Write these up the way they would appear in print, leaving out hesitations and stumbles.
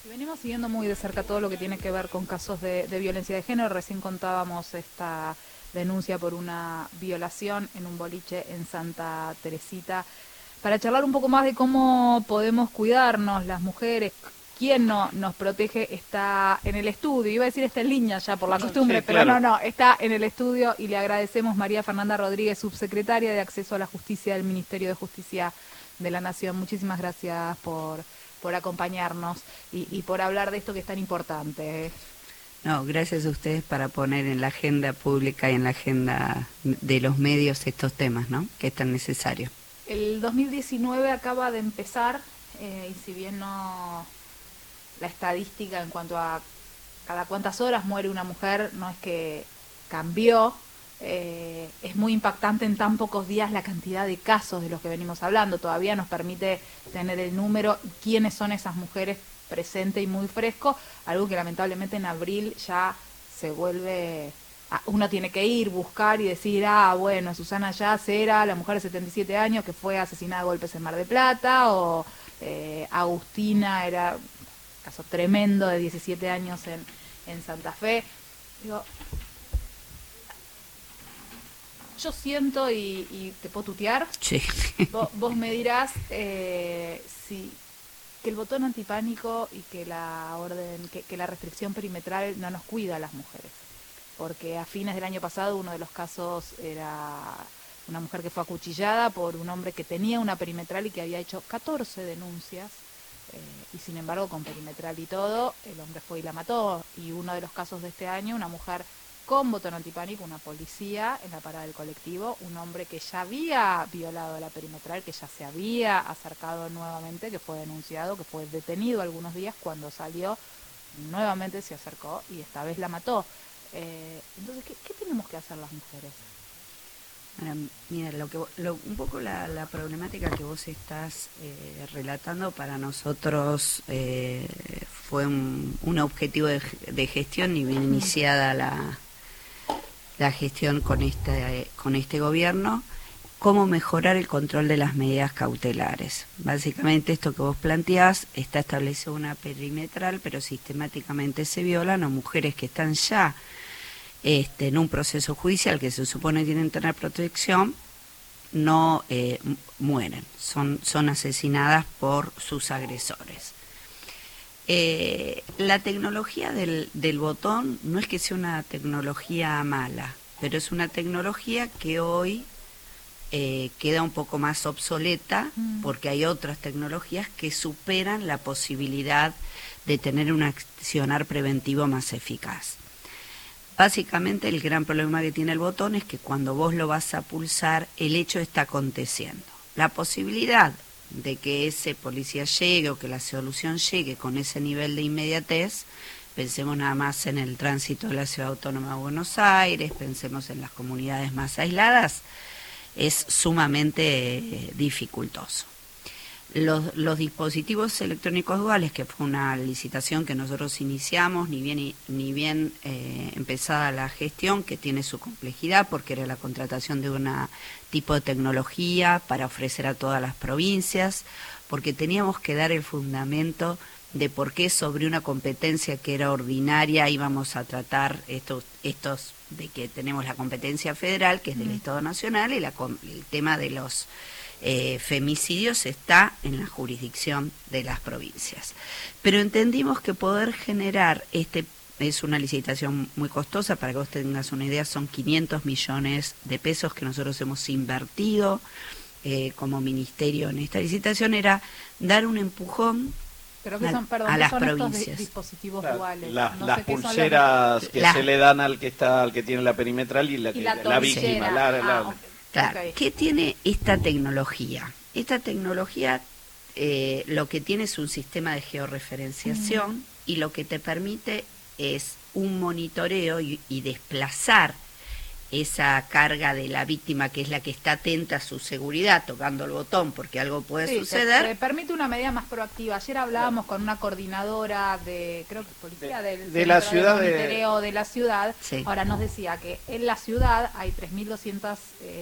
Y venimos siguiendo muy de cerca todo lo que tiene que ver con casos de violencia de género. Recién contábamos esta denuncia por una violación en un boliche en Santa Teresita. Para charlar un poco más de cómo podemos cuidarnos las mujeres, quién nos protege, está en el estudio. Iba a decir está en línea ya por la costumbre, Sí, pero claro. no, está en el estudio y le agradecemos María Fernanda Rodríguez, subsecretaria de Acceso a la Justicia del Ministerio de Justicia de la Nación. Muchísimas gracias por acompañarnos y por hablar de esto que es tan importante. No, gracias a ustedes para poner en la agenda pública y en la agenda de los medios estos temas, ¿no? Que es tan necesario. El 2019 acaba de empezar y si bien no la estadística en cuanto a cada cuántas horas muere una mujer no es que cambió, es muy impactante en tan pocos días la cantidad de casos de los que venimos hablando. Todavía nos permite tener el número y quiénes son esas mujeres presente y muy fresco, algo que lamentablemente en abril ya se vuelve, uno tiene que ir, buscar y decir, bueno, Susana Yaz era la mujer de 77 años que fue asesinada a golpes en Mar del Plata, o Agustina era un caso tremendo de 17 años en Santa Fe. Digo, yo siento, y te puedo tutear, Sí. vos me dirás si que el botón antipánico y que la orden, que la restricción perimetral no nos cuida a las mujeres. Porque a fines del año pasado uno de los casos era una mujer que fue acuchillada por un hombre que tenía una perimetral y que había hecho 14 denuncias, y sin embargo con perimetral y todo, el hombre fue y la mató. Y uno de los casos de este año, una mujer con botón antipánico, una policía en la parada del colectivo, un hombre que ya había violado la perimetral, que ya se había acercado nuevamente, que fue denunciado, que fue detenido algunos días, cuando salió nuevamente se acercó y esta vez la mató. Entonces, ¿qué tenemos que hacer las mujeres? Bueno, mira, un poco la problemática que vos estás relatando para nosotros fue un objetivo de gestión, y bien iniciada la gestión con este gobierno, cómo mejorar el control de las medidas cautelares. Básicamente esto que vos planteás, está establecido una perimetral, pero sistemáticamente se violan a mujeres que están ya en un proceso judicial, que se supone tienen que tener protección, no mueren, son asesinadas por sus agresores. La tecnología del botón no es que sea una tecnología mala, pero es una tecnología que hoy queda un poco más obsoleta, porque hay otras tecnologías que superan la posibilidad de tener un accionar preventivo más eficaz. Básicamente el gran problema que tiene el botón es que cuando vos lo vas a pulsar, el hecho está aconteciendo. La posibilidad de que ese policía llegue o que la solución llegue con ese nivel de inmediatez, pensemos nada más en el tránsito de la Ciudad Autónoma de Buenos Aires, pensemos en las comunidades más aisladas, es sumamente dificultoso. Los dispositivos electrónicos duales, que fue una licitación que nosotros iniciamos, ni bien empezada la gestión, que tiene su complejidad porque era la contratación de un tipo de tecnología para ofrecer a todas las provincias, porque teníamos que dar el fundamento de por qué sobre una competencia que era ordinaria íbamos a tratar estos de que tenemos la competencia federal, que es del Estado Nacional, y el tema de los femicidios está en la jurisdicción de las provincias. Pero entendimos que poder generar es una licitación muy costosa, para que vos tengas una idea, son 500 millones de pesos que nosotros hemos invertido como ministerio en esta licitación, era dar un empujón. Pero que son, perdón, a las son provincias. Estos dispositivos duales. Las pulseras que se le dan al que tiene la perimetral y la víctima. Claro. Okay. ¿Qué tiene esta tecnología? Esta tecnología lo que tiene es un sistema de georreferenciación y lo que te permite es un monitoreo y desplazar esa carga de la víctima, que es la que está atenta a su seguridad, tocando el botón porque algo puede suceder. Te permite una medida más proactiva. Ayer hablábamos con una coordinadora de, creo que es policía, de la ciudad de la ciudad. Sí. Ahora nos decía que en la ciudad hay 3.200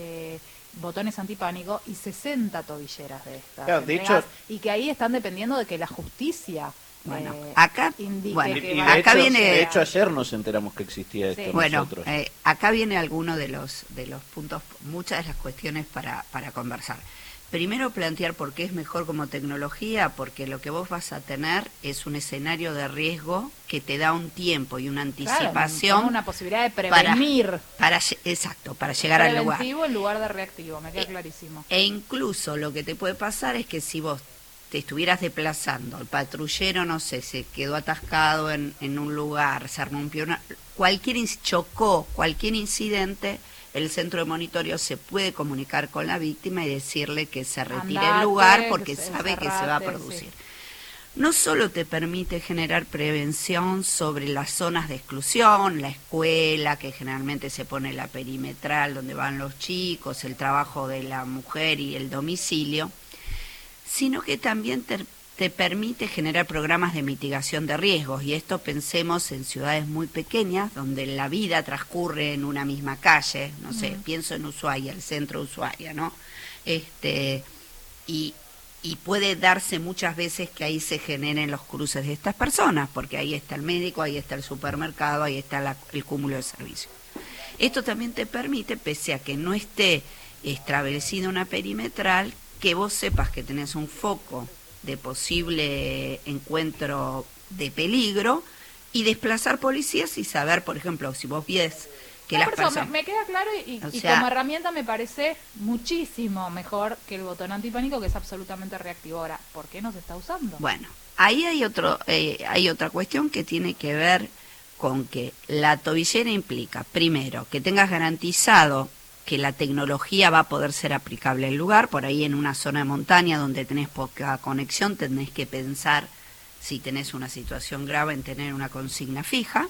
botones antipánico y 60 tobilleras de estas. Claro, de hecho, y que ahí están dependiendo de que la justicia Bueno, acá, acá viene. De hecho, ayer nos enteramos que existía esto. Bueno, acá viene alguno de los puntos, muchas de las cuestiones para conversar. Primero, plantear por qué es mejor como tecnología, porque lo que vos vas a tener es un escenario de riesgo que te da un tiempo y una anticipación. Claro, una posibilidad de prevenir. Exacto, para llegar al lugar. Preventivo en lugar de reactivo, me queda clarísimo. E incluso lo que te puede pasar es que si vos te estuvieras desplazando, el patrullero, no sé, se quedó atascado en un lugar, se rompió chocó, cualquier incidente, el centro de monitoreo se puede comunicar con la víctima y decirle que se retire del lugar porque sabe que se va a producir. Sí. No solo te permite generar prevención sobre las zonas de exclusión, la escuela, que generalmente se pone la perimetral donde van los chicos, el trabajo de la mujer y el domicilio, sino que también te permite generar programas de mitigación de riesgos. Y esto pensemos en ciudades muy pequeñas, donde la vida transcurre en una misma calle, no sé, pienso en Ushuaia, el centro de Ushuaia, ¿no? Y puede darse muchas veces que ahí se generen los cruces de estas personas, porque ahí está el médico, ahí está el supermercado, ahí está el cúmulo de servicios. Esto también te permite, pese a que no esté establecida una perimetral, que vos sepas que tenés un foco de posible encuentro de peligro y desplazar policías y saber, por ejemplo, si vos ves que las personas... Me queda claro y como herramienta me parece muchísimo mejor que el botón antipánico, que es absolutamente reactivo. Ahora, ¿por qué no se está usando? Bueno, ahí hay otra cuestión que tiene que ver con que la tobillera implica, primero, que tengas garantizado que la tecnología va a poder ser aplicable en el lugar. Por ahí en una zona de montaña donde tenés poca conexión tenés que pensar, si tenés una situación grave, en tener una consigna fija.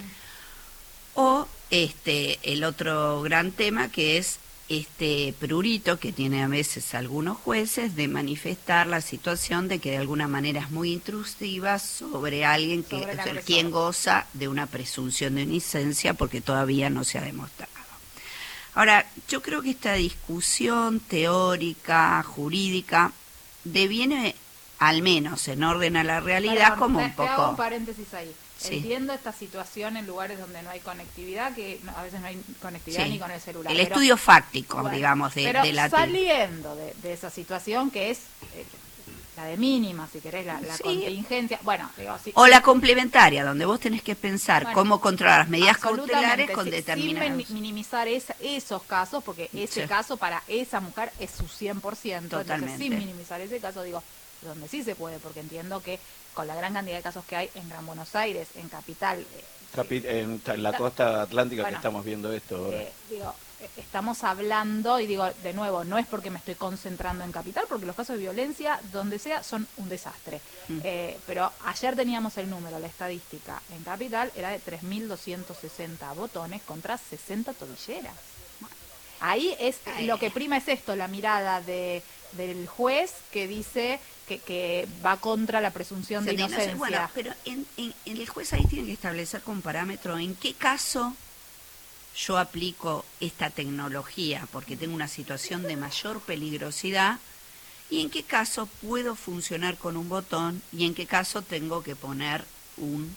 O el otro gran tema, que es este prurito que tiene a veces algunos jueces de manifestar la situación de que de alguna manera es muy intrusiva sobre alguien quien goza de una presunción de inocencia porque todavía no se ha demostrado. Ahora, yo creo que esta discusión teórica, jurídica, deviene, al menos en orden a la realidad, como un poco... Te hago un paréntesis ahí. Sí. Entiendo esta situación en lugares donde no hay conectividad, que a veces no hay conectividad ni con el celular. El estudio fáctico, digamos, de la... saliendo de esa situación que es... la de mínima, si querés, la contingencia. Bueno, o la complementaria, donde vos tenés que pensar cómo controlar las medidas cautelares con determinados. Sin minimizar esos casos, porque ese caso para esa mujer es su 100%. Totalmente. Entonces, sin minimizar ese caso, digo, donde sí se puede, porque entiendo que con la gran cantidad de casos que hay en Gran Buenos Aires, en Capital... en la costa atlántica, que estamos viendo esto ahora. Estamos hablando, y digo, de nuevo, no es porque me estoy concentrando en Capital, porque los casos de violencia, donde sea, son un desastre. Pero ayer teníamos el número, la estadística, en Capital era de 3.260 botones contra 60 tobilleras. Ahí es lo que prima es esto, la mirada del juez que dice que va contra la presunción de inocencia. Bueno, pero en el juez ahí tiene que establecer con parámetro en qué caso yo aplico esta tecnología porque tengo una situación de mayor peligrosidad y en qué caso puedo funcionar con un botón y en qué caso tengo que poner un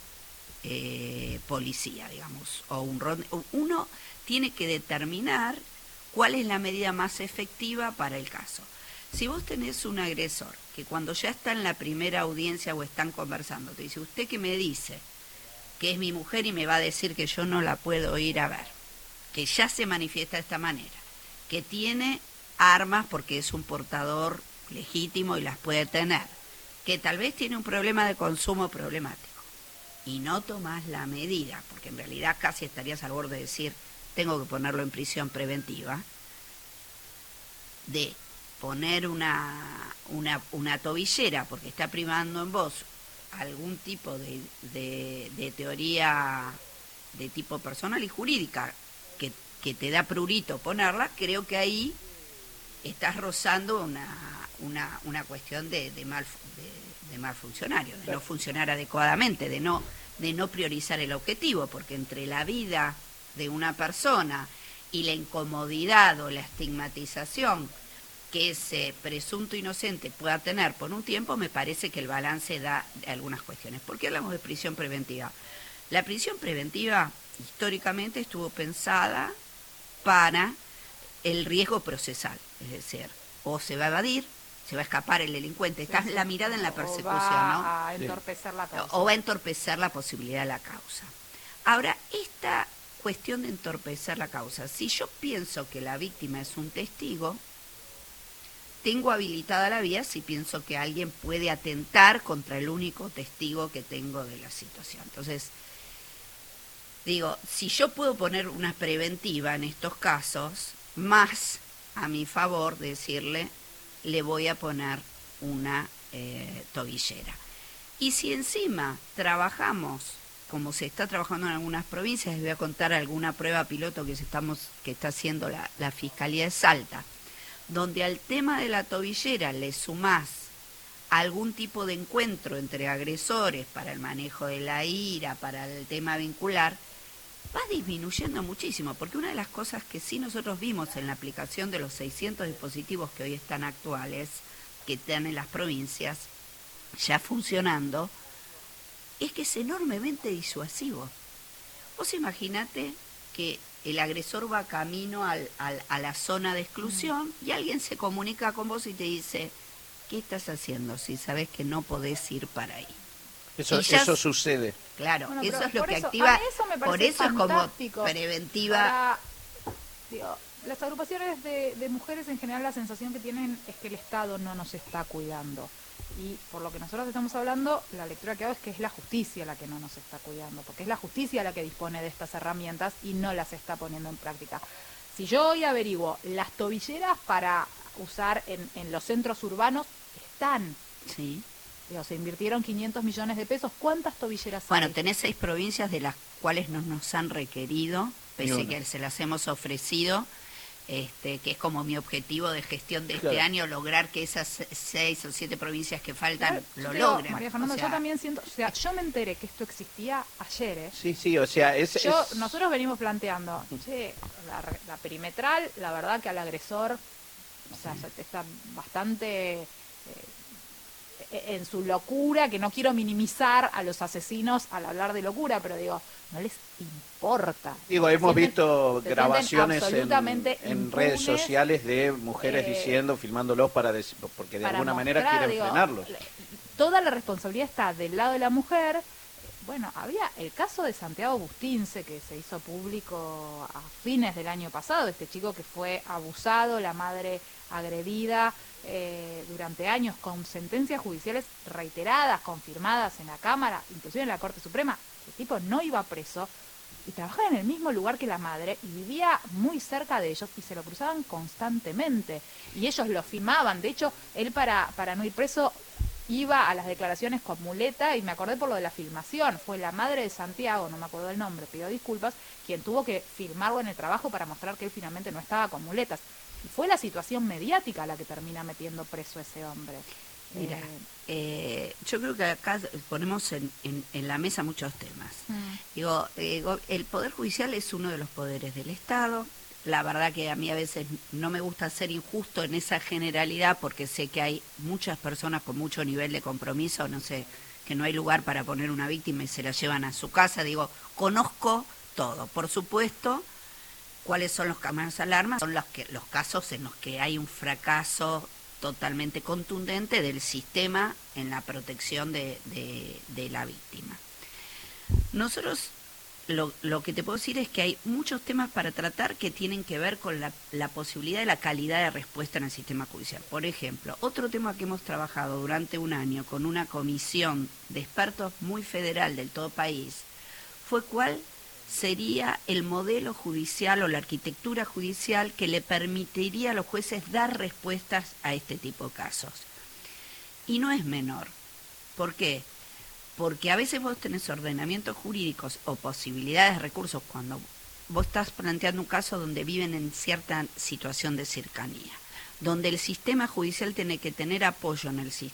policía, digamos, o un ronda. Uno tiene que determinar cuál es la medida más efectiva para el caso. Si vos tenés un agresor que cuando ya está en la primera audiencia o están conversando, te dice, ¿usted qué me dice? Que es mi mujer y me va a decir que yo no la puedo ir a ver, que ya se manifiesta de esta manera, que tiene armas porque es un portador legítimo y las puede tener, que tal vez tiene un problema de consumo problemático, y no tomás la medida, porque en realidad casi estarías al borde de decir, tengo que ponerlo en prisión preventiva, de poner una tobillera porque está primando en vos algún tipo de teoría de tipo personal y jurídica que te da prurito ponerla, creo que ahí estás rozando una cuestión de mal funcionario, de no funcionar adecuadamente, de no priorizar el objetivo, porque entre la vida de una persona y la incomodidad o la estigmatización que ese presunto inocente pueda tener por un tiempo, me parece que el balance da algunas cuestiones. ¿Por qué hablamos de prisión preventiva? La prisión preventiva históricamente estuvo pensada para el riesgo procesal, es decir, o se va a evadir, se va a escapar el delincuente, está la mirada en la persecución, va a entorpecer la causa. O va a entorpecer la posibilidad de la causa. Ahora, esta cuestión de entorpecer la causa, si yo pienso que la víctima es un testigo, tengo habilitada la vía si pienso que alguien puede atentar contra el único testigo que tengo de la situación. Entonces, digo, si yo puedo poner una preventiva en estos casos, más a mi favor decirle, le voy a poner una tobillera. Y si encima trabajamos, como se está trabajando en algunas provincias, les voy a contar alguna prueba piloto que está haciendo la Fiscalía de Salta, donde al tema de la tobillera le sumás algún tipo de encuentro entre agresores para el manejo de la ira, para el tema vincular, va disminuyendo muchísimo, porque una de las cosas que sí nosotros vimos en la aplicación de los 600 dispositivos que hoy están actuales, que están en las provincias, ya funcionando, es que es enormemente disuasivo. Vos imaginate que el agresor va camino a la zona de exclusión y alguien se comunica con vos y te dice, ¿qué estás haciendo si sabés que no podés ir para ahí? Eso sucede. Claro, bueno, eso es lo que eso, activa, por eso es como preventiva. Digo, las agrupaciones de mujeres en general la sensación que tienen es que el Estado no nos está cuidando. Y por lo que nosotros estamos hablando, la lectura que hago es que es la justicia la que no nos está cuidando, porque es la justicia la que dispone de estas herramientas y no las está poniendo en práctica. Si yo hoy averiguo, las tobilleras para usar en los centros urbanos están. Sí. Digo, se invirtieron 500 millones de pesos. ¿Cuántas tobilleras hay? Bueno, tenés 6 provincias de las cuales no nos han requerido, pese que se las hemos ofrecido, que es como mi objetivo de gestión de este año, lograr que esas 6 o 7 provincias que faltan lo logren. María Fernanda, yo también siento, yo me enteré que esto existía ayer, ¿eh? Sí, o sea, nosotros venimos planteando, la perimetral, la verdad que al agresor, o sea, está bastante en su locura, que no quiero minimizar a los asesinos al hablar de locura, pero digo, no les importa. Digo, hemos visto grabaciones en redes impunes, sociales de mujeres diciendo, filmándolos porque de alguna manera quieren frenarlos. Toda la responsabilidad está del lado de la mujer. Bueno, había el caso de Santiago Bustince, que se hizo público a fines del año pasado, este chico que fue abusado, la madre agredida durante años, con sentencias judiciales reiteradas, confirmadas en la Cámara, inclusive en la Corte Suprema. El tipo no iba preso y trabajaba en el mismo lugar que la madre y vivía muy cerca de ellos y se lo cruzaban constantemente y ellos lo filmaban. De hecho, él para no ir preso iba a las declaraciones con muleta y me acordé por lo de la filmación. Fue la madre de Santiago, no me acuerdo el nombre, pido disculpas, quien tuvo que filmarlo en el trabajo para mostrar que él finalmente no estaba con muletas. Y fue la situación mediática la que termina metiendo preso a ese hombre. Mira, yo creo que acá ponemos en la mesa muchos temas. Digo, el Poder Judicial es uno de los poderes del Estado. La verdad que a mí a veces no me gusta ser injusto en esa generalidad porque sé que hay muchas personas con mucho nivel de compromiso, no sé, que no hay lugar para poner una víctima y se la llevan a su casa. Digo, conozco todo. Por supuesto, ¿cuáles son los cámaras de alarma? Son los casos en los que hay un fracaso totalmente contundente del sistema en la protección de la víctima. Nosotros lo que te puedo decir es que hay muchos temas para tratar que tienen que ver con la posibilidad de la calidad de respuesta en el sistema judicial. Por ejemplo, otro tema que hemos trabajado durante un año con una comisión de expertos muy federal del todo país fue cuál sería el modelo judicial o la arquitectura judicial que le permitiría a los jueces dar respuestas a este tipo de casos. Y no es menor. ¿Por qué? Porque a veces vos tenés ordenamientos jurídicos o posibilidades de recursos cuando vos estás planteando un caso donde viven en cierta situación de cercanía, donde el sistema judicial tiene que tener apoyo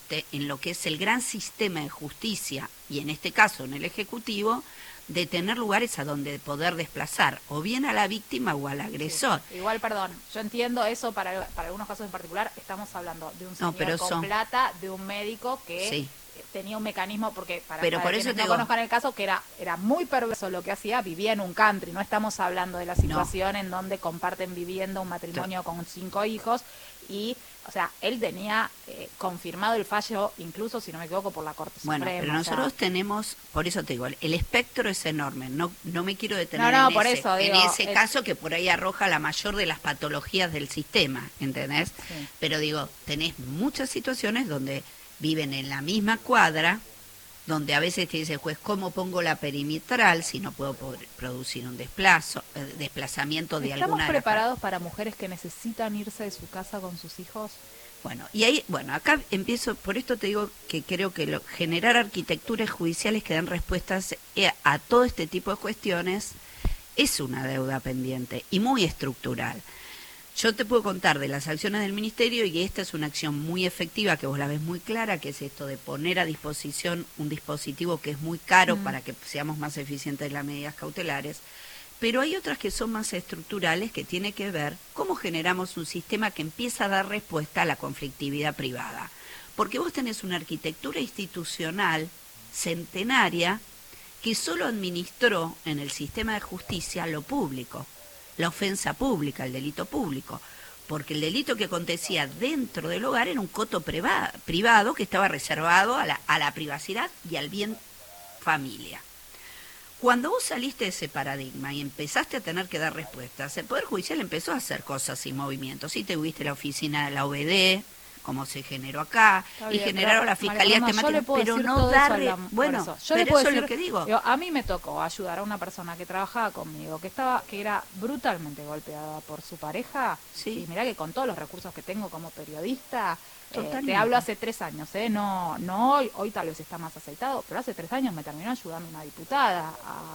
en lo que es el gran sistema de justicia, y en este caso en el Ejecutivo, de tener lugares a donde poder desplazar o bien a la víctima o al agresor. Sí. Igual, perdón, yo entiendo eso para algunos casos en particular, estamos hablando de un señor con plata, de un médico que tenía un mecanismo, porque para quienes no conozcan el caso, que era muy perverso lo que hacía, vivía en un country, no estamos hablando de la situación en donde comparten vivienda un matrimonio con 5 hijos, y o sea, él tenía confirmado el fallo, incluso, si no me equivoco, por la Corte Suprema. Bueno, pero nosotros tenemos, por eso te digo, el espectro es enorme. No me quiero detener en ese caso que por ahí arroja la mayor de las patologías del sistema, ¿entendés? Sí. Pero digo, tenés muchas situaciones donde viven en la misma cuadra, donde a veces te dice el juez, ¿cómo pongo la perimetral si no puedo producir un desplazamiento de alguna... ¿Estamos preparados para mujeres que necesitan irse de su casa con sus hijos? Bueno, y ahí, acá empiezo, por esto te digo que creo que generar arquitecturas judiciales que den respuestas a todo este tipo de cuestiones es una deuda pendiente y muy estructural. Yo te puedo contar de las acciones del Ministerio, y esta es una acción muy efectiva, que vos la ves muy clara, que es esto de poner a disposición un dispositivo que es muy caro para que seamos más eficientes en las medidas cautelares, pero hay otras que son más estructurales, que tiene que ver cómo generamos un sistema que empieza a dar respuesta a la conflictividad privada. Porque vos tenés una arquitectura institucional centenaria que solo administró en el sistema de justicia lo público, la ofensa pública, el delito público, porque el delito que acontecía dentro del hogar era un coto privado que estaba reservado a la privacidad y al bien familia. Cuando vos saliste de ese paradigma y empezaste a tener que dar respuestas, el Poder Judicial empezó a hacer cosas y movimientos. Sí, tuviste la oficina de la OBD, como se generó acá, y generaron las fiscalías temáticas, pero no darle... Bueno, pero eso es lo que digo. A mí me tocó ayudar a una persona que trabajaba conmigo, que era brutalmente golpeada por su pareja, y mirá que con todos los recursos que tengo como periodista, te hablo hace 3 años, no hoy tal vez está más aceitado, pero hace 3 años me terminó ayudando una diputada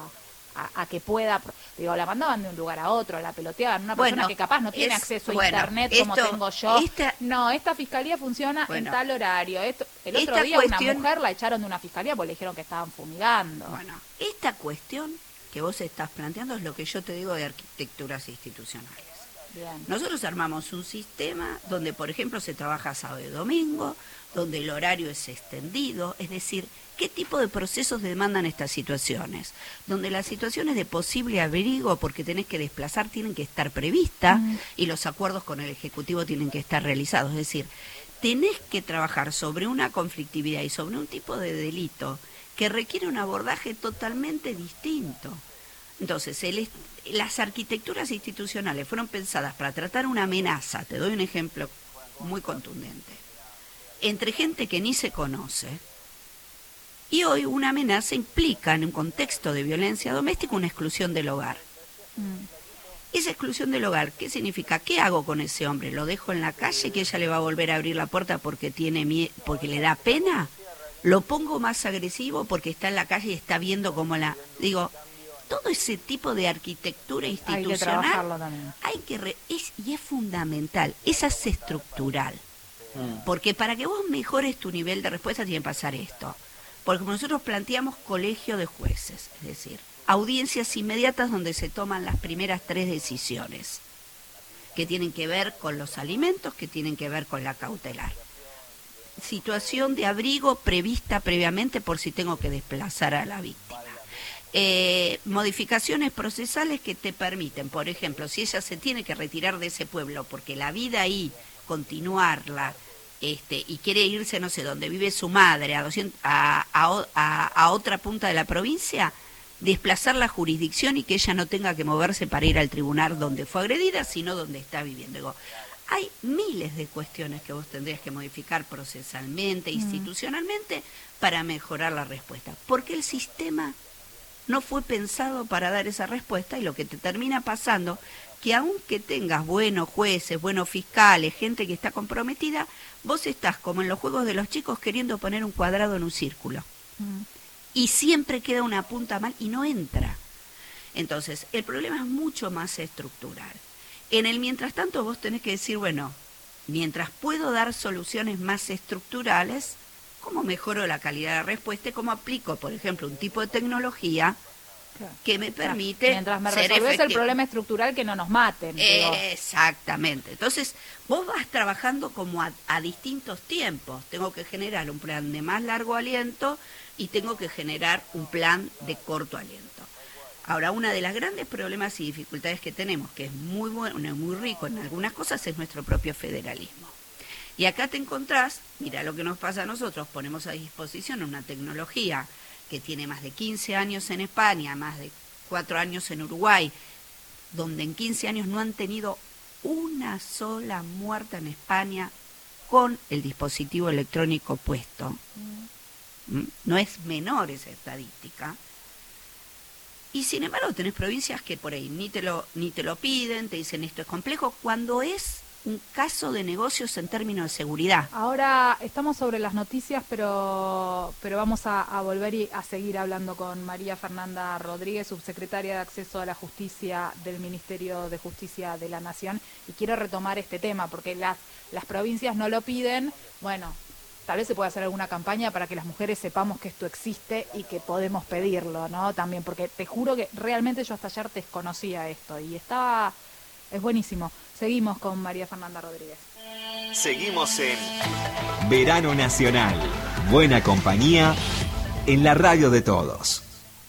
a que pueda, la mandaban de un lugar a otro, la peloteaban, una persona que capaz no tiene acceso a internet como tengo yo. Esta fiscalía funciona en tal horario. El otro día una mujer la echaron de una fiscalía porque le dijeron que estaban fumigando. Bueno, esta cuestión que vos estás planteando es lo que yo te digo de arquitecturas institucionales. Bien. Nosotros armamos un sistema donde, por ejemplo, se trabaja sábado y domingo, donde el horario es extendido, es decir, ¿qué tipo de procesos demandan estas situaciones? Donde las situaciones de posible abrigo, porque tenés que desplazar, tienen que estar previstas y los acuerdos con el Ejecutivo tienen que estar realizados. Es decir, tenés que trabajar sobre una conflictividad y sobre un tipo de delito que requiere un abordaje totalmente distinto. Entonces, las arquitecturas institucionales fueron pensadas para tratar una amenaza, te doy un ejemplo muy contundente, entre gente que ni se conoce. Y hoy una amenaza implica, en un contexto de violencia doméstica, una exclusión del hogar. Esa exclusión del hogar, ¿qué significa? ¿Qué hago con ese hombre? ¿Lo dejo en la calle que ella le va a volver a abrir la puerta porque porque le da pena? ¿Lo pongo más agresivo porque está en la calle y está viendo cómo la... Digo, todo ese tipo de arquitectura institucional y es fundamental, esa es estructural. Porque para que vos mejores tu nivel de respuesta tiene que pasar esto. Porque nosotros planteamos colegio de jueces, es decir, audiencias inmediatas donde se toman las primeras 3 decisiones, que tienen que ver con los alimentos, que tienen que ver con la cautelar. Situación de abrigo prevista previamente por si tengo que desplazar a la víctima. Modificaciones procesales que te permiten, por ejemplo, si ella se tiene que retirar de ese pueblo porque la vida ahí, continuarla, y quiere irse no sé dónde vive su madre, a otra punta de la provincia, desplazar la jurisdicción y que ella no tenga que moverse para ir al tribunal donde fue agredida, sino donde está viviendo. Digo, hay miles de cuestiones que vos tendrías que modificar procesalmente, institucionalmente, para mejorar la respuesta. Porque el sistema no fue pensado para dar esa respuesta, y lo que te termina pasando, que aunque tengas buenos jueces, buenos fiscales, gente que está comprometida, vos estás como en los juegos de los chicos queriendo poner un cuadrado en un círculo. Y siempre queda una punta mal y no entra. Entonces, el problema es mucho más estructural. En el mientras tanto vos tenés que decir, bueno, mientras puedo dar soluciones más estructurales, cómo mejoro la calidad de respuesta y cómo aplico, por ejemplo, un tipo de tecnología que me permite mientras me resolvés el problema estructural, que no nos maten. Exactamente. Entonces, vos vas trabajando como a distintos tiempos. Tengo que generar un plan de más largo aliento y tengo que generar un plan de corto aliento. Ahora, una de las grandes problemas y dificultades que tenemos, que es muy bueno, muy rico en algunas cosas, es nuestro propio federalismo. Y acá te encontrás, mira lo que nos pasa a nosotros, ponemos a disposición una tecnología que tiene más de 15 años en España, más de 4 años en Uruguay, donde en 15 años no han tenido una sola muerte en España con el dispositivo electrónico puesto. No es menor esa estadística. Y sin embargo tenés provincias que por ahí ni te lo piden, te dicen esto es complejo, cuando es un caso de negocios en términos de seguridad. Ahora estamos sobre las noticias, pero vamos a volver y a seguir hablando con María Fernanda Rodríguez, subsecretaria de Acceso a la Justicia del Ministerio de Justicia de la Nación. Y quiero retomar este tema, porque las provincias no lo piden. Bueno, tal vez se pueda hacer alguna campaña para que las mujeres sepamos que esto existe y que podemos pedirlo, ¿no? También, porque te juro que realmente yo hasta ayer desconocía esto y es buenísimo. Seguimos con María Fernanda Rodríguez. Seguimos en Verano Nacional. Buena compañía en la radio de todos.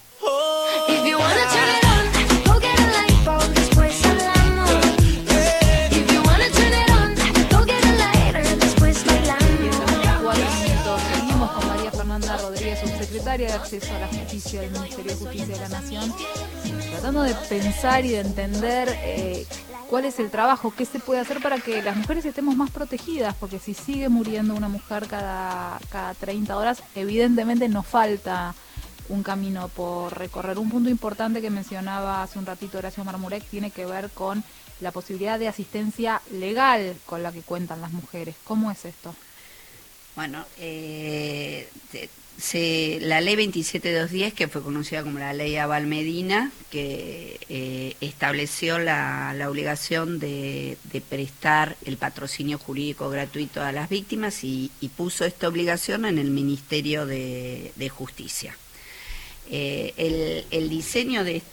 Subsecretaria de Acceso a la Justicia del Ministerio de Justicia de la Nación, tratando de pensar y de entender cuál es el trabajo, qué se puede hacer para que las mujeres estemos más protegidas, porque si sigue muriendo una mujer cada 30 horas, evidentemente nos falta un camino por recorrer. Un punto importante que mencionaba hace un ratito Horacio Marmurek tiene que ver con la posibilidad de asistencia legal con la que cuentan las mujeres. ¿Cómo es esto? Bueno, la ley 27210, que fue conocida como la ley Aval Medina, que estableció la obligación de prestar el patrocinio jurídico gratuito a las víctimas y puso esta obligación en el Ministerio de Justicia. El diseño de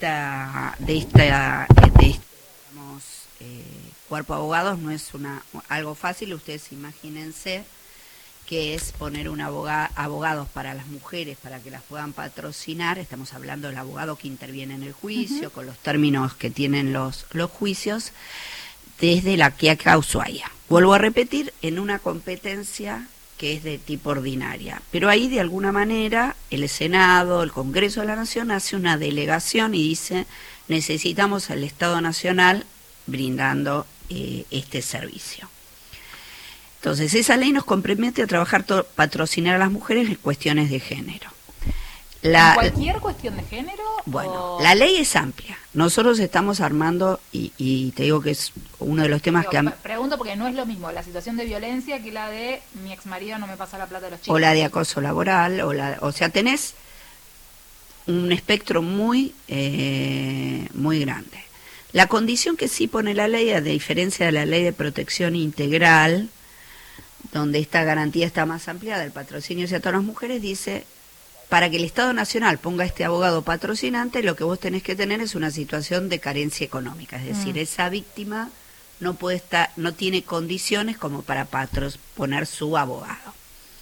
cuerpo de abogados no es algo fácil. Ustedes imagínense que es poner abogados para las mujeres para que las puedan patrocinar. Estamos hablando del abogado que interviene en el juicio, con los términos que tienen los juicios, desde la quiaca Ushuaia. Vuelvo a repetir, en una competencia que es de tipo ordinaria. Pero ahí, de alguna manera, el Senado, el Congreso de la Nación, hace una delegación y dice, necesitamos al Estado Nacional brindando este servicio. Entonces, esa ley nos compromete a trabajar, patrocinar a las mujeres en cuestiones de género. ¿Cualquier cuestión de género? Bueno, la ley es amplia. Nosotros estamos armando, y te digo que es uno de los temas Pregunto porque no es lo mismo la situación de violencia que la de mi exmarido no me pasa la plata de los chicos. O la de acoso laboral, o sea, tenés un espectro muy grande. La condición que sí pone la ley, a diferencia de la ley de protección integral, donde esta garantía está más ampliada, el patrocinio hacia todas las mujeres, dice, para que el Estado Nacional ponga este abogado patrocinante, lo que vos tenés que tener es una situación de carencia económica, es decir, esa víctima no tiene condiciones como para poner su abogado.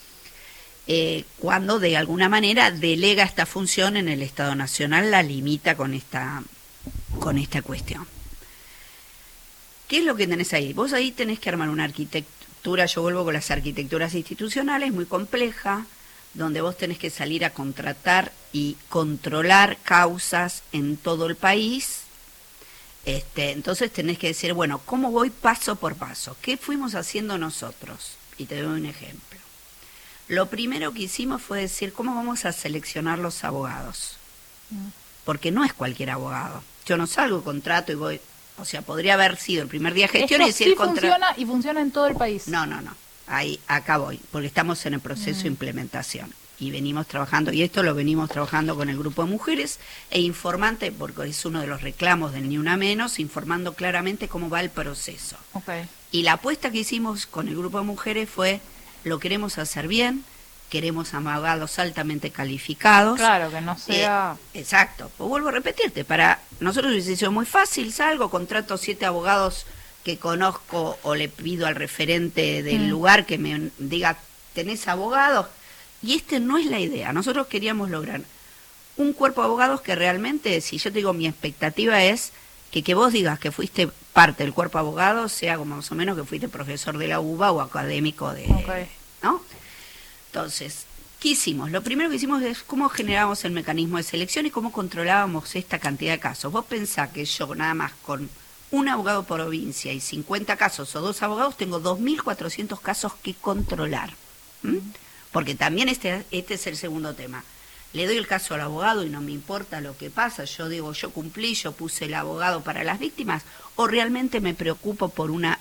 Cuando de alguna manera delega esta función en el Estado Nacional, la limita con esta cuestión. ¿Qué es lo que tenés ahí? Vos ahí tenés que armar una arquitectura. Yo vuelvo con las arquitecturas institucionales, muy compleja, donde vos tenés que salir a contratar y controlar causas en todo el país. Entonces tenés que decir, bueno, ¿cómo voy paso por paso? ¿Qué fuimos haciendo nosotros? Y te doy un ejemplo. Lo primero que hicimos fue decir, ¿cómo vamos a seleccionar los abogados? Porque no es cualquier abogado. Yo no salgo, contrato y voy. O sea, podría haber sido el primer día de gestión y decir sí funciona y funciona en todo el país. No. Acá voy, porque estamos en el proceso de implementación. y venimos trabajando, y esto lo venimos trabajando con el grupo de mujeres, e informante, porque es uno de los reclamos del Ni Una Menos, informando claramente cómo va el proceso. Okay. Y la apuesta que hicimos con el grupo de mujeres fue, lo queremos hacer bien, queremos abogados altamente calificados. Claro, que no sea... exacto, pues vuelvo a repetirte, para nosotros hubiese sido muy fácil, salgo, contrato 7 abogados que conozco o le pido al referente del lugar que me diga, ¿tenés abogados? Y no es la idea. Nosotros queríamos lograr un cuerpo de abogados que realmente, si yo te digo, mi expectativa es que vos digas que fuiste parte del cuerpo de abogados, sea como más o menos que fuiste profesor de la UBA o académico de... Okay. ¿no? Entonces, ¿qué hicimos? Lo primero que hicimos es cómo generábamos el mecanismo de selección y cómo controlábamos esta cantidad de casos. Vos pensás que yo nada más con un abogado por provincia y 50 casos o 2 abogados tengo 2.400 casos que controlar. Porque también este es el segundo tema. Le doy el caso al abogado y no me importa lo que pasa. Yo digo, yo cumplí, yo puse el abogado para las víctimas, o realmente me preocupo por una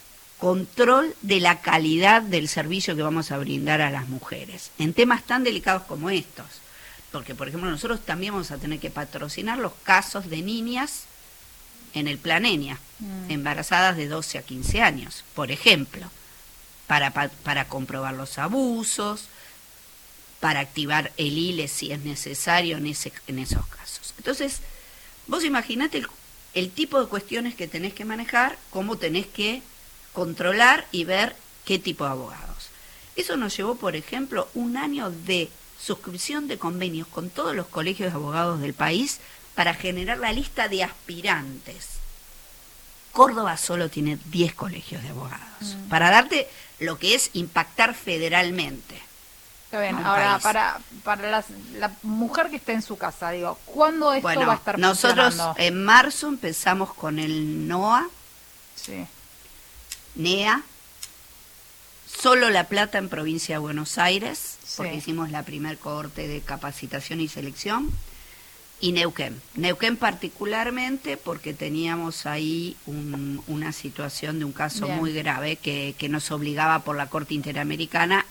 control de la calidad del servicio que vamos a brindar a las mujeres en temas tan delicados como estos. Porque, por ejemplo, nosotros también vamos a tener que patrocinar los casos de niñas en el Plan ENIA, embarazadas de 12 a 15 años, por ejemplo, para comprobar los abusos, para activar el ILE si es necesario en esos casos. Entonces, vos imaginate el tipo de cuestiones que tenés que manejar, cómo tenés que controlar y ver qué tipo de abogados. Eso nos llevó, por ejemplo, 1 año de suscripción de convenios con todos los colegios de abogados del país para generar la lista de aspirantes. Córdoba solo tiene 10 colegios de abogados, para darte lo que es impactar federalmente. Está bien, ahora para la mujer que está en su casa, digo, ¿cuándo esto va a estar nosotros funcionando? En marzo empezamos con el NOA, sí. NEA, solo La Plata en provincia de Buenos Aires, porque sí. hicimos la primer cohorte de capacitación y selección, y Neuquén particularmente porque teníamos ahí una situación de un caso bien. Muy grave que nos obligaba por la Corte Interamericana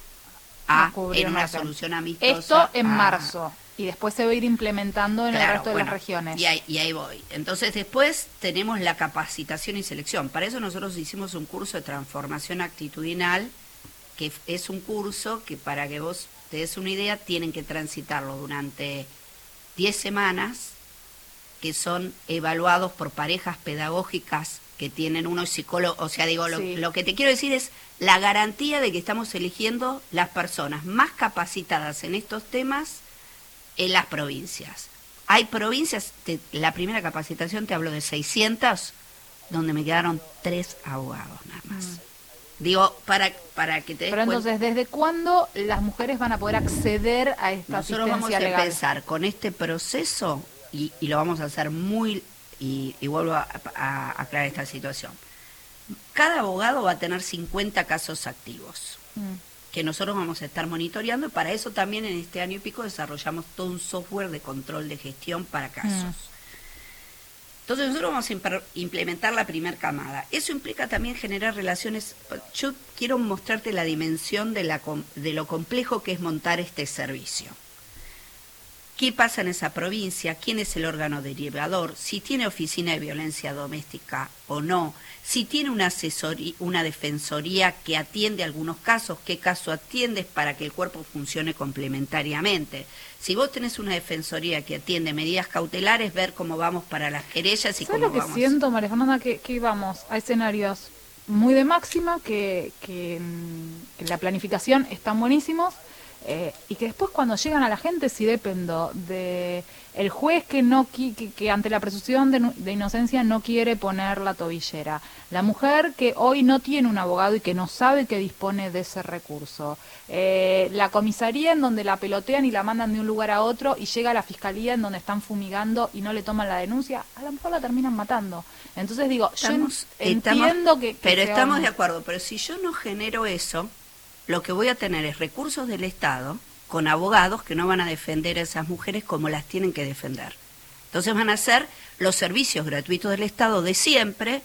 en una solución amistosa. Esto en marzo, y después se va a ir implementando en el resto de las regiones. Y ahí voy. Entonces después tenemos la capacitación y selección. Para eso nosotros hicimos un curso de transformación actitudinal, que es un curso que, para que vos te des una idea, tienen que transitarlo durante 10 semanas, que son evaluados por parejas pedagógicas que tienen unos psicólogos. O sea, digo, sí. lo que te quiero decir es la garantía de que estamos eligiendo las personas más capacitadas en estos temas en las provincias. Hay provincias, la primera capacitación te hablo de 600, donde me quedaron 3 abogados nada más. Digo, para que te des Pero entonces, cuenta, ¿desde ¿desde cuándo las mujeres van a poder acceder a esta nosotros asistencia vamos a legal? empezar con este proceso y lo vamos a hacer y vuelvo a aclarar esta situación. Cada abogado va a tener 50 casos activos que nosotros vamos a estar monitoreando, y para eso también en este año y pico desarrollamos todo un software de control de gestión para casos. Entonces nosotros vamos a implementar la primera camada. Eso implica también generar relaciones. Yo quiero mostrarte la dimensión de lo complejo que es montar este servicio. ¿Qué pasa en esa provincia? ¿Quién es el órgano derivador? Si tiene oficina de violencia doméstica o no. Si tiene una defensoría que atiende algunos casos, ¿qué caso atiendes para que el cuerpo funcione complementariamente? Si vos tenés una defensoría que atiende medidas cautelares, ver cómo vamos para las querellas y cómo vamos. ¿Sabes lo que siento, María Fernanda? Que vamos a escenarios muy de máxima, que la planificación están buenísimos, y que después cuando llegan a la gente sí dependo de el juez que ante la presunción de inocencia no quiere poner la tobillera, la mujer que hoy no tiene un abogado y que no sabe que dispone de ese recurso, la comisaría en donde la pelotean y la mandan de un lugar a otro, y llega a la fiscalía en donde están fumigando y no le toman la denuncia, a lo mejor la terminan matando. Entonces digo, entiendo que pero estamos de acuerdo, pero si yo no genero eso, lo que voy a tener es recursos del Estado con abogados que no van a defender a esas mujeres como las tienen que defender. Entonces van a ser los servicios gratuitos del Estado de siempre,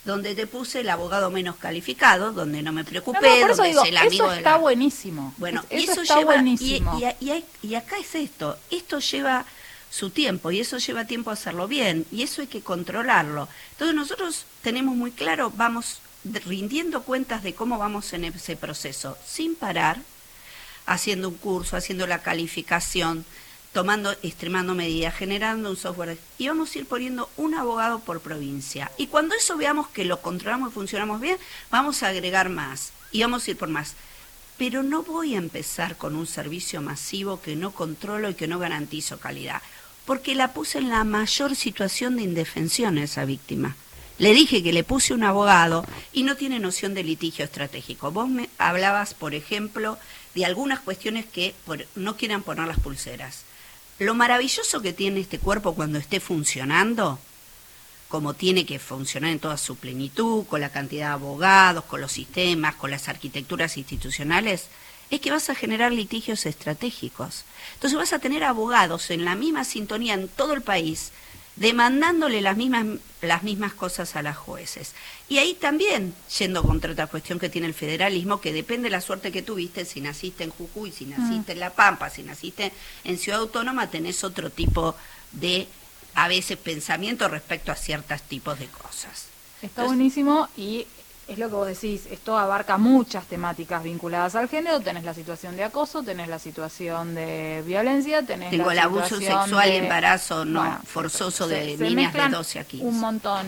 donde te puse el abogado menos calificado, donde no me preocupé, por eso donde digo, es el amigo eso está buenísimo. Bueno, eso está lleva, buenísimo. Y acá es esto lleva su tiempo, y eso lleva tiempo hacerlo bien, y eso hay que controlarlo. Entonces nosotros tenemos muy claro, vamos rindiendo cuentas de cómo vamos en ese proceso, sin parar, haciendo un curso, haciendo la calificación, extremando medidas, generando un software, y vamos a ir poniendo un abogado por provincia. Y cuando eso veamos que lo controlamos y funcionamos bien, vamos a agregar más, y vamos a ir por más. Pero no voy a empezar con un servicio masivo que no controlo y que no garantizo calidad, porque la puse en la mayor situación de indefensión a esa víctima. Le dije que le puse un abogado y no tiene noción de litigio estratégico. Vos me hablabas, por ejemplo, de algunas cuestiones que no quieran poner las pulseras. Lo maravilloso que tiene este cuerpo cuando esté funcionando, como tiene que funcionar en toda su plenitud, con la cantidad de abogados, con los sistemas, con las arquitecturas institucionales, es que vas a generar litigios estratégicos. Entonces vas a tener abogados en la misma sintonía en todo el país, demandándole las mismas cosas a las jueces. Y ahí también, yendo contra otra cuestión que tiene el federalismo, que depende de la suerte que tuviste, si naciste en Jujuy, si naciste en La Pampa, si naciste en Ciudad Autónoma, tenés otro tipo de, a veces, pensamiento respecto a ciertos tipos de cosas. Está buenísimo, y es lo que vos decís, esto abarca muchas temáticas vinculadas al género. Tenés la situación de acoso, tenés la situación de violencia, tengo el abuso sexual y embarazo forzoso de niñas de 12 a 15. Un montón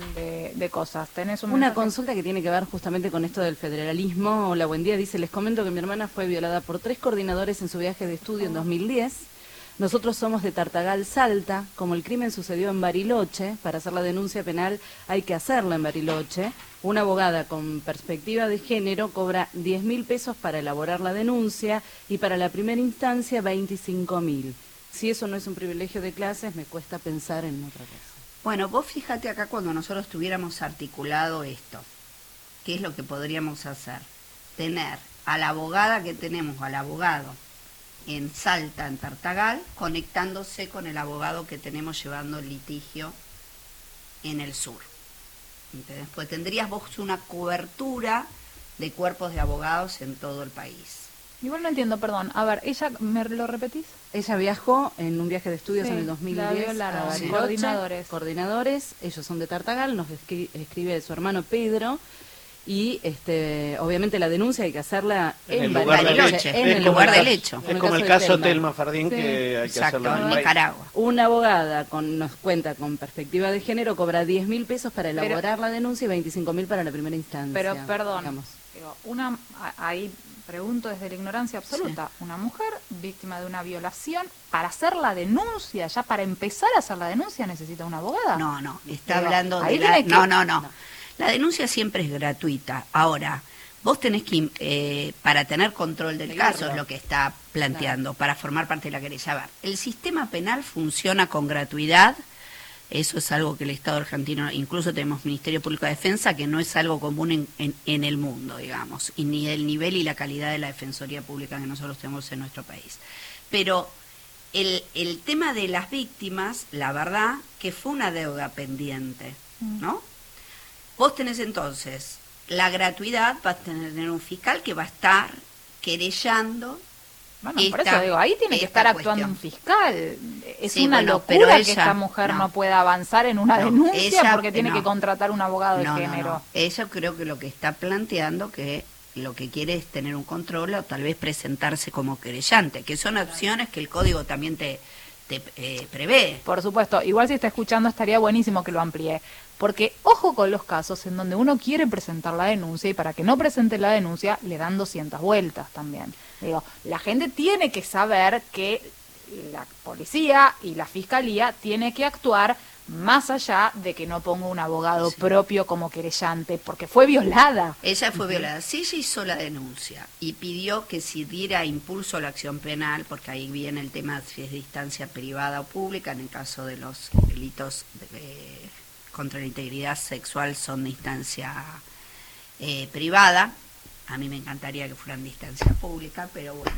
de cosas. Tenés una consulta que tiene que ver justamente con esto del federalismo. Hola, buen día. Dice, les comento que mi hermana fue violada por 3 coordinadores en su viaje de estudio en 2010. Nosotros somos de Tartagal, Salta. Como el crimen sucedió en Bariloche, para hacer la denuncia penal hay que hacerla en Bariloche. Una abogada con perspectiva de género cobra 10.000 pesos para elaborar la denuncia y para la primera instancia 25.000. Si eso no es un privilegio de clases, me cuesta pensar en otra cosa. Bueno, vos fíjate acá cuando nosotros tuviéramos articulado esto, ¿qué es lo que podríamos hacer? Tener a la abogada que tenemos, al abogado en Salta, en Tartagal, conectándose con el abogado que tenemos llevando el litigio en el sur. ¿Entendés? Pues tendrías vos una cobertura de cuerpos de abogados en todo el país. Igual no entiendo, perdón. A ver, ¿me lo repetís? Ella viajó en un viaje de estudios en el 2010 a Bariloche. Coordinadores, ellos son de Tartagal, nos escribe su hermano Pedro. Y obviamente la denuncia hay que hacerla en el lugar del hecho. Es como el caso Telma Fardín, que hay que hacerlo en Nicaragua. Una abogada nos cuenta con perspectiva de género cobra 10.000 pesos para elaborar la denuncia y 25.000 para la primera instancia. Pero perdón, ahí pregunto desde la ignorancia absoluta, una mujer víctima de una violación, para hacer la denuncia, ya para empezar a hacer la denuncia, necesita una abogada. No, está hablando de la... No. La denuncia siempre es gratuita. Ahora, vos tenés que, para tener control del caso, es lo que está planteando, para formar parte de la querella. A ver, el sistema penal funciona con gratuidad. Eso es algo que el Estado argentino, incluso tenemos Ministerio Público de Defensa, que no es algo común en el mundo, digamos, y ni el nivel y la calidad de la Defensoría Pública que nosotros tenemos en nuestro país. Pero el tema de las víctimas, la verdad, que fue una deuda pendiente, ¿no? Vos tenés entonces la gratuidad, vas a tener un fiscal que va a estar querellando. Bueno, por eso digo, ahí tiene que estar actuando un fiscal. Es una locura que esta mujer no pueda avanzar en una denuncia porque tiene que contratar un abogado de género. No. Ella creo que lo que está planteando que lo que quiere es tener un control o tal vez presentarse como querellante, que son opciones que el código también te prevé. Por supuesto, igual si está escuchando estaría buenísimo que lo amplíe, porque ojo con los casos en donde uno quiere presentar la denuncia y para que no presente la denuncia le dan 200 vueltas también. Digo, la gente tiene que saber que la policía y la fiscalía tiene que actuar más allá de que no ponga un abogado propio como querellante, porque fue violada. Ella fue violada. Si ella hizo la denuncia y pidió que se diera impulso a la acción penal, porque ahí viene el tema si es de instancia privada o pública, en el caso de los delitos contra la integridad sexual son de instancia privada. A mí me encantaría que fueran de instancia pública, pero bueno.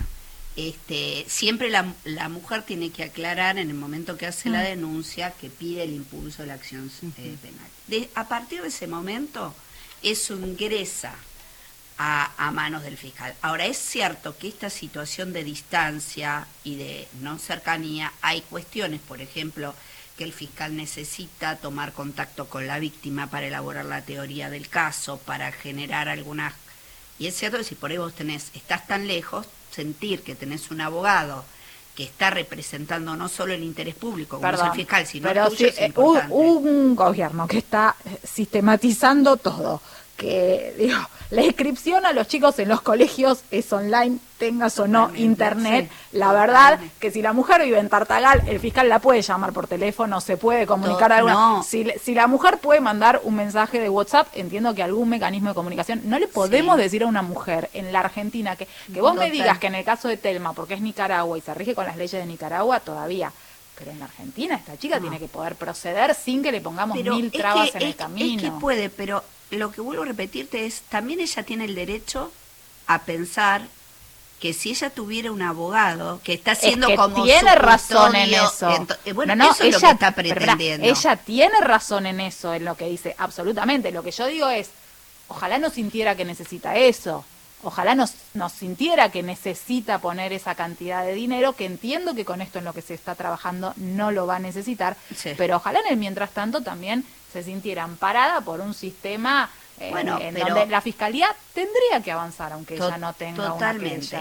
siempre la mujer tiene que aclarar en el momento que hace la denuncia que pide el impulso de la acción penal. A partir de ese momento, eso ingresa a manos del fiscal. Ahora, es cierto que esta situación de distancia y de no cercanía, hay cuestiones, por ejemplo, que el fiscal necesita tomar contacto con la víctima para elaborar la teoría del caso, para generar algunas... Y es cierto que si por ahí vos estás tan lejos, sentir que tenés un abogado que está representando no solo el interés público, como es el fiscal, sino el tuyo, es importante. Un gobierno que está sistematizando todo, que la inscripción a los chicos en los colegios es online, tengas o no internet. La verdad que si la mujer vive en Tartagal, el fiscal la puede llamar por teléfono, se puede comunicar alguna. Si la mujer puede mandar un mensaje de WhatsApp, entiendo que algún mecanismo de comunicación. No le podemos decir a una mujer en la Argentina que vos me digas que en el caso de Telma, porque es Nicaragua y se rige con las leyes de Nicaragua, todavía. Pero en la Argentina esta chica tiene que poder proceder sin que le pongamos 1000 trabas en el camino. Es que puede, pero lo que vuelvo a repetirte es, también ella tiene el derecho a pensar que si ella tuviera un abogado que está haciendo como tiene razón en eso. Eso es lo que está pretendiendo. Ella tiene razón en eso, en lo que dice, absolutamente. Lo que yo digo es, ojalá no sintiera que necesita eso. Ojalá nos sintiera que necesita poner esa cantidad de dinero, que entiendo que con esto en lo que se está trabajando no lo va a necesitar, pero ojalá en el mientras tanto también se sintiera amparada por un sistema donde la Fiscalía tendría que avanzar, aunque ella no tenga totalmente.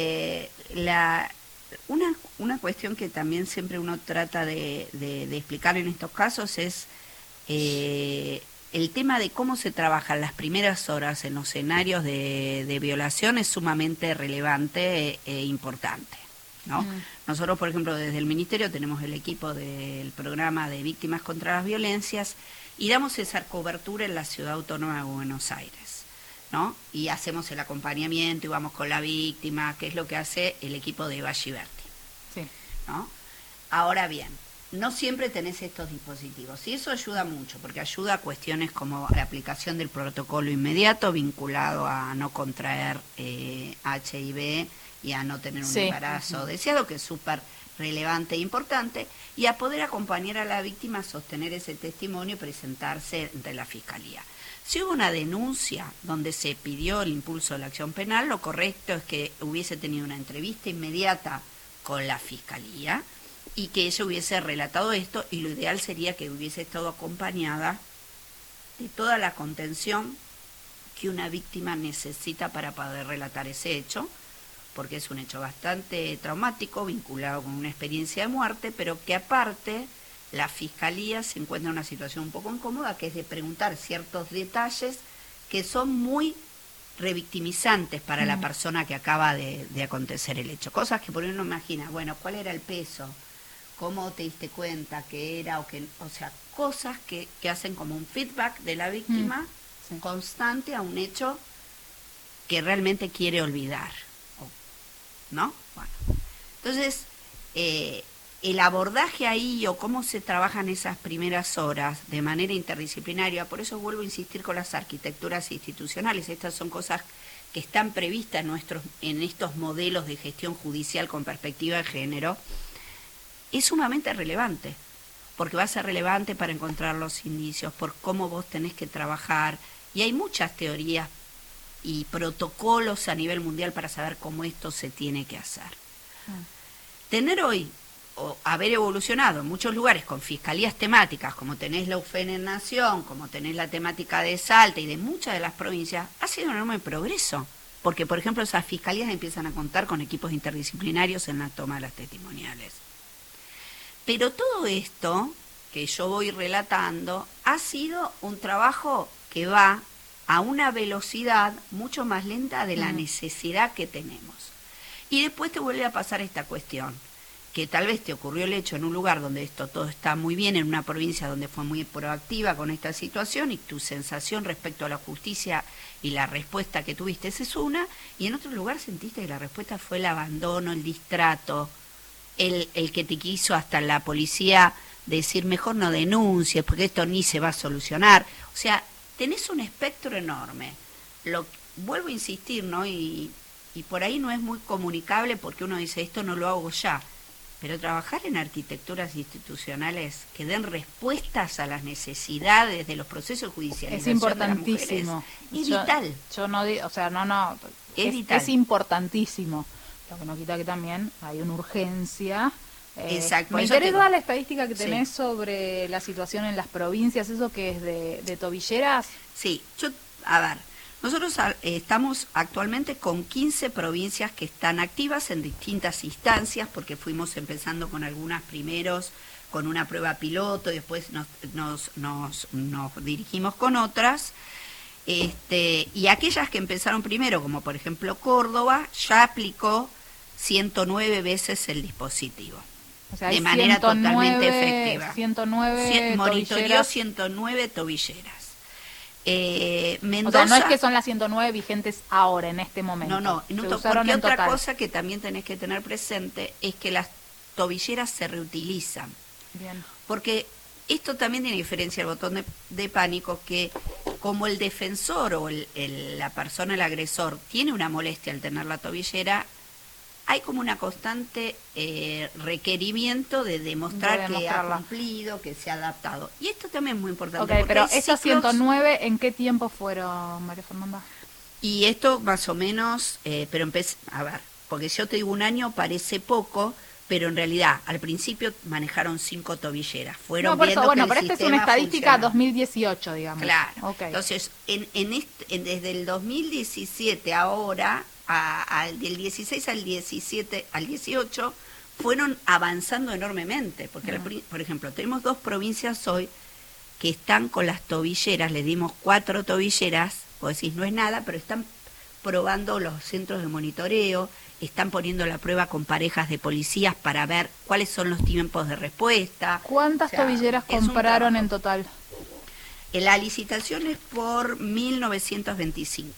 Una cuestión que también siempre uno trata de explicar en estos casos es el tema de cómo se trabajan las primeras horas en los escenarios de violación es sumamente relevante e importante, ¿no? Nosotros, por ejemplo, desde el Ministerio tenemos el equipo del programa de víctimas contra las violencias y damos esa cobertura en la Ciudad Autónoma de Buenos Aires, ¿no? Y hacemos el acompañamiento y vamos con la víctima, que es lo que hace el equipo de Eva Giberti, ¿no? Ahora bien, no siempre tenés estos dispositivos y eso ayuda mucho porque ayuda a cuestiones como la aplicación del protocolo inmediato vinculado a no contraer HIV y a no tener un embarazo deseado, que es súper relevante e importante, y a poder acompañar a la víctima a sostener ese testimonio y presentarse ante la Fiscalía. Si hubo una denuncia donde se pidió el impulso de la acción penal, lo correcto es que hubiese tenido una entrevista inmediata con la Fiscalía y que ella hubiese relatado esto, y lo ideal sería que hubiese estado acompañada de toda la contención que una víctima necesita para poder relatar ese hecho, porque es un hecho bastante traumático, vinculado con una experiencia de muerte, pero que aparte la Fiscalía se encuentra en una situación un poco incómoda, que es de preguntar ciertos detalles que son muy revictimizantes para la persona que acaba de acontecer el hecho. Cosas que por uno imagina, bueno, ¿cuál era el peso? ¿Cómo te diste cuenta que era? O sea, cosas que hacen como un feedback de la víctima constante a un hecho que realmente quiere olvidar, ¿no? Bueno, entonces, el abordaje ahí o cómo se trabajan esas primeras horas de manera interdisciplinaria, por eso vuelvo a insistir con las arquitecturas institucionales. Estas son cosas que están previstas en estos modelos de gestión judicial con perspectiva de género. Es sumamente relevante, porque va a ser relevante para encontrar los indicios, por cómo vos tenés que trabajar, y hay muchas teorías y protocolos a nivel mundial para saber cómo esto se tiene que hacer. Tener hoy, o haber evolucionado en muchos lugares con fiscalías temáticas, como tenés la UFEN en Nación, como tenés la temática de Salta y de muchas de las provincias, ha sido un enorme progreso, porque por ejemplo esas fiscalías empiezan a contar con equipos interdisciplinarios en la toma de las testimoniales. Pero todo esto que yo voy relatando ha sido un trabajo que va a una velocidad mucho más lenta de la necesidad que tenemos. Y después te vuelve a pasar esta cuestión, que tal vez te ocurrió el hecho en un lugar donde esto todo está muy bien, en una provincia donde fue muy proactiva con esta situación, y tu sensación respecto a la justicia y la respuesta que tuviste es una, y en otro lugar sentiste que la respuesta fue el abandono, el distrato, el que te quiso hasta la policía decir mejor no denuncies porque esto ni se va a solucionar. O sea, tenés un espectro enorme. Vuelvo a insistir, ¿no? Y y por ahí no es muy comunicable porque uno dice, esto no lo hago ya. Pero trabajar en arquitecturas institucionales que den respuestas a las necesidades de los procesos judiciales es importantísimo. Es vital. Yo no digo, o sea, no, vital. Es importantísimo. Lo que no quita que también hay una urgencia. Exacto. Me interesa la estadística que tenés sobre la situación en las provincias, eso que es de tobilleras. Sí, nosotros estamos actualmente con 15 provincias que están activas en distintas instancias, porque fuimos empezando con algunas primeros, con una prueba piloto, y después nos dirigimos con otras. Y aquellas que empezaron primero, como por ejemplo Córdoba, ya aplicó 109 veces el dispositivo. O sea, de manera 109, totalmente efectiva. 109 monitoreó 109 tobilleras. O Mendoza, sea, no es que son las 109 vigentes ahora, en este momento. No, porque otra cosa que también tenés que tener presente es que las tobilleras se reutilizan. Bien. Porque esto también tiene diferencia el botón de pánico, que como el defensor o la persona, el agresor, tiene una molestia al tener la tobillera, hay como una constante requerimiento de demostrar que ha cumplido, que se ha adaptado. Y esto también es muy importante. Ok, pero esas 109, ¿en qué tiempo fueron, María Fernanda? Y esto más o menos, porque si yo te digo un año parece poco, pero en realidad al principio manejaron 5 tobilleras. Fueron viendo bueno, que pero esta es una estadística funcionaba. 2018, digamos. Claro. Okay. Entonces, desde el 2017 ahora, del 16 al 17 al 18, fueron avanzando enormemente. Porque, por ejemplo, tenemos 2 provincias hoy que están con las tobilleras, le dimos 4 tobilleras, vos decís, no es nada, pero están probando los centros de monitoreo, están poniendo la prueba con parejas de policías para ver cuáles son los tiempos de respuesta. ¿Cuántas tobilleras compraron en total? La licitación es por 1.925.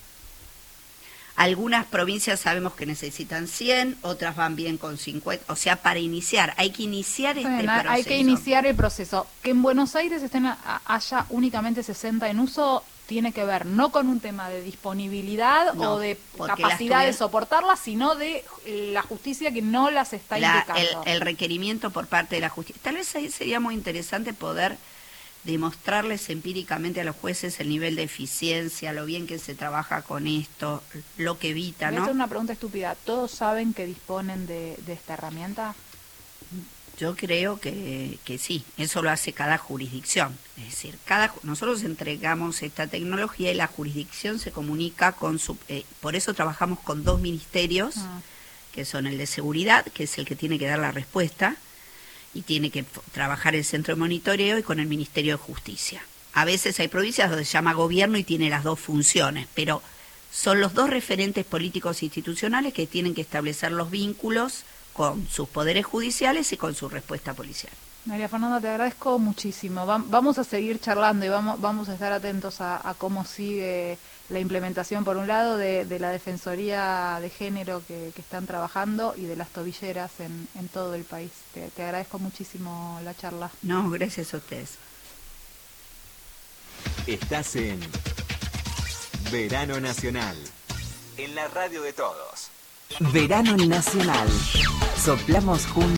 Algunas provincias sabemos que necesitan 100, otras van bien con 50. O sea, para iniciar, hay que iniciar proceso. Hay que iniciar el proceso. Que en Buenos Aires haya únicamente 60 en uso tiene que ver no con un tema de disponibilidad o de capacidad de soportarlas, sino de la justicia que no las está indicando. El requerimiento por parte de la justicia. Tal vez ahí sería muy interesante poder demostrarles empíricamente a los jueces el nivel de eficiencia, lo bien que se trabaja con esto, lo que evita, ¿no? Voy a hacer una pregunta estúpida. ¿Todos saben que disponen de esta herramienta? Yo creo que sí, eso lo hace cada jurisdicción. Es decir, nosotros entregamos esta tecnología y la jurisdicción se comunica con por eso trabajamos con 2 ministerios, que son el de seguridad, que es el que tiene que dar la respuesta, y tiene que trabajar el centro de monitoreo, y con el Ministerio de Justicia. A veces hay provincias donde se llama gobierno y tiene las 2 funciones, pero son los 2 referentes políticos institucionales que tienen que establecer los vínculos con sus poderes judiciales y con su respuesta policial. María Fernanda, te agradezco muchísimo. Vamos a seguir charlando y vamos a estar atentos a cómo sigue la implementación, por un lado, de la Defensoría de Género que están trabajando y de las tobilleras en todo el país. Te agradezco muchísimo la charla. No, gracias a ustedes. Estás en Verano Nacional, en la radio de todos. Verano Nacional. Soplamos juntos.